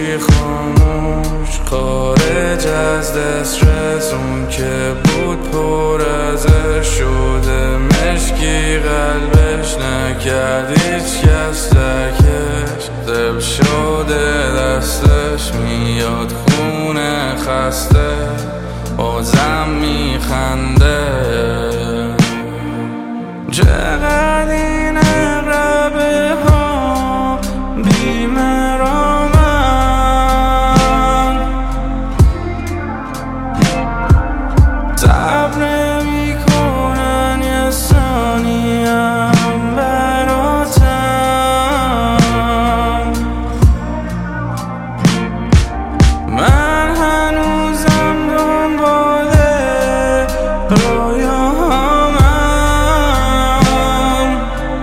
گوشی خاموش خارج از دسترس، اون که بود پر ازش شده مشکی قلبش، نکرد هیچ کس ترکش، دل شده دستش، میاد خونه خسته بازم میخنده. چقدر این عقربه ها بی‌مرامن، صبر نمی‌کنن یه ثانیه هم براتم. من هنوزم دنبال رویاهامم،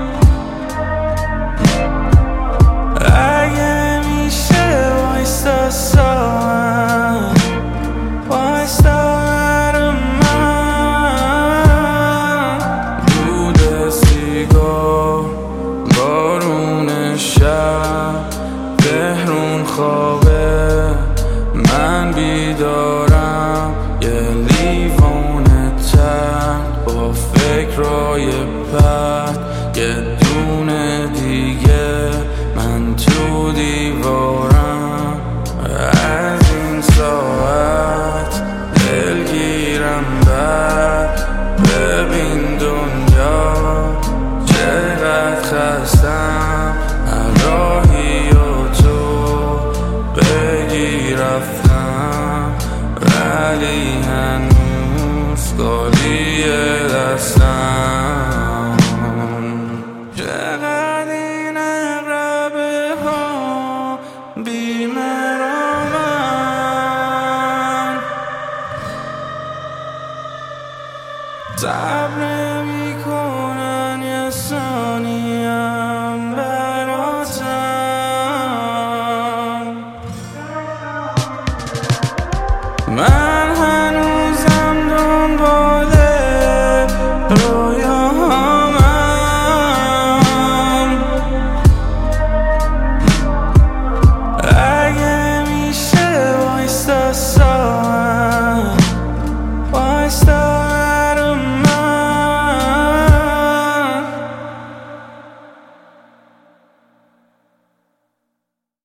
اگه میشه وایستا ساعت، وایستا برا من. دود سیگار، بارون شب، تهرون خوابه، من بیدارم، یه لیوان تن با فکرای پرد، یه دونه دیگه من تو دیوارم. از این ساعت دلگیرم بد، ببین دنیا چقدر خستم، هر راهی و تو بگی رفتم، ولی هنوز خالی دستم. چقدر این عقربه ها بی‌مرامن،